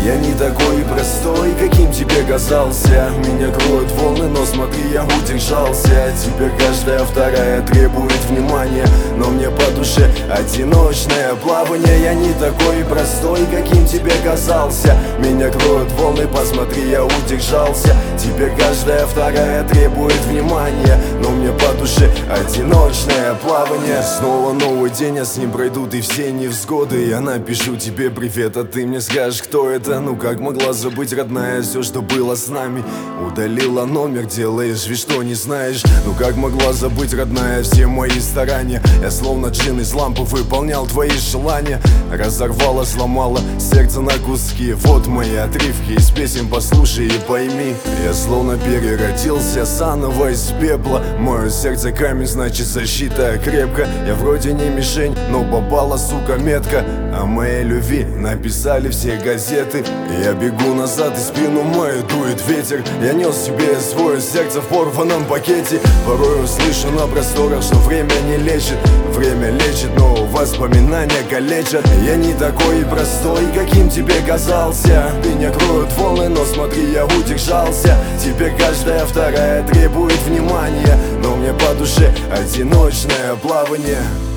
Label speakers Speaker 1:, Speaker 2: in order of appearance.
Speaker 1: Я не такой простой, каким тебе казался. Меня кроют волны, но смотри, я удержался. Теперь каждая вторая требует внимания, но мне по душе одиночное плавание. Я не такой простой, каким тебе казался. Меня кроют волны, посмотри, я удержался. Теперь каждая вторая требует внимания, но мне по душе одиночное плавание. Снова новый день, а с ним пройдут и все невзгоды. Я напишу тебе привет, а ты мне скажешь, кто это. Ну как могла забыть, родная, все, что было с нами? Удалила номер, делаешь вид, что не знаешь. Ну как могла забыть, родная, все мои старания? Я словно джин из лампы выполнял твои желания. Разорвала, сломала сердце на куски. Вот мои отрывки из песен, послушай и пойми. Я словно переродился заново из пепла. Мое сердце камень, значит защита крепко. Я вроде не мишень, но попала, сука, метка. О моей любви написали все газеты. Я бегу назад и спину мою дует ветер. Я нес себе свое сердце в порванном пакете. Порой услышу на просторах, что время не лечит. Время лечит, но воспоминания калечат. Я не такой простой, каким тебе казался. Меня кроют волны, но смотри, я удержался. Теперь каждая вторая требует внимания, но мне по душе одиночное плавание.